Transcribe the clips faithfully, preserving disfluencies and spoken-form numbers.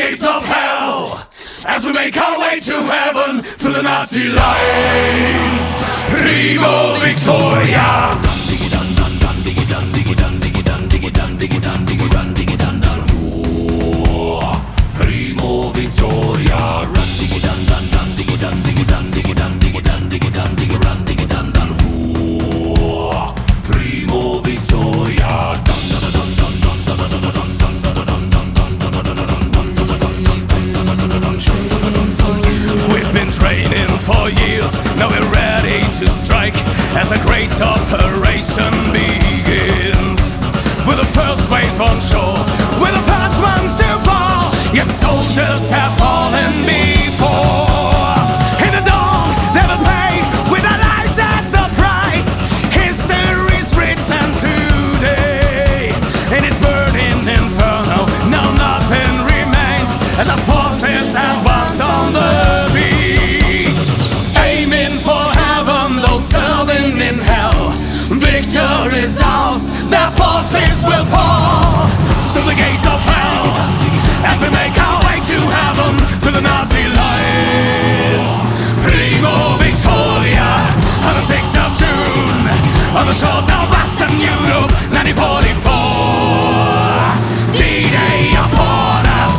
gates of hell as we make our way to heaven through the Nazi lines. Primo Victoria. Primo Victoria. Primo Victoria. We've been training for years, now we're ready to strike as a great operation begins. We're the first wave on shore, we're the first ones to fall, yet soldiers have fallen before. In the dawn, they will pay with their lives as the price. History's written today in its burning inferno. Now nothing remains as our forces advance on the beach, aiming for heaven, though serving in hell. Victory is ours, their forces will fall. So the gates of hell as we make our way to heaven through the Nazi lines. Primo Victoria on the sixth of June on the shores of Western Europe, nineteen forty-four. D-Day upon us.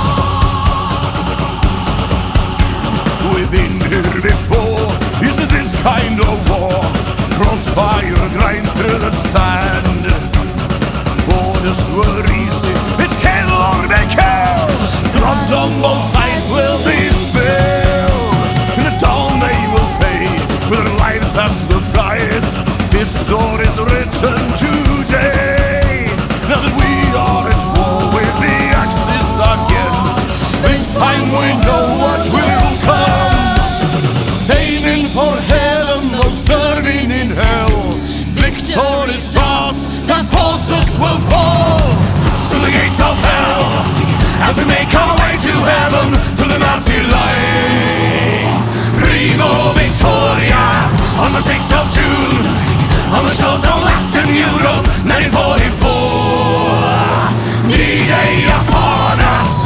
We've been here before, is it this kind of war? Crossfire grind through the sand. Orders were easy, it's kill or be killed. Blood on both sides will be spilled. In the dawn they will pay with their lives as the price. This story's written today. Now that we are at war with the Axis again, this time we know what will come. Aiming for heaven, no serving in hell. Victory is ours, the forces will fall. To the gates of hell as we make our way to heaven through the Nazi lines. Primo Victoria on the sixth of June on the shores of Western Europe, nineteen forty-four. D-Day upon us.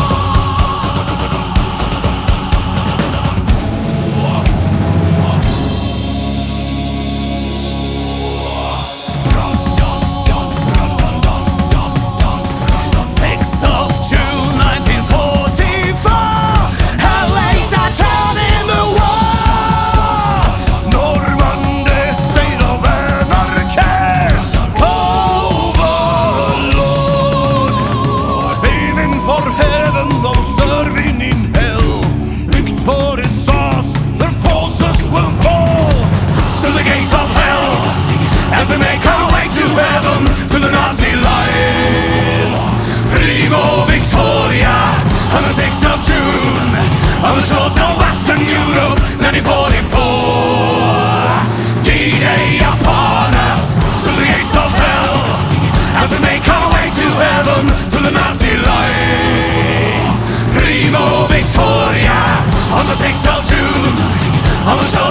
As we make our way to heaven through the Nazi lines. Primo Victoria on the sixth of June on the shores of Western Europe, nineteen forty-four. D-Day upon us. To the gates of hell as we make our way to heaven through the Nazi lines. Primo Victoria on the sixth of June on the shores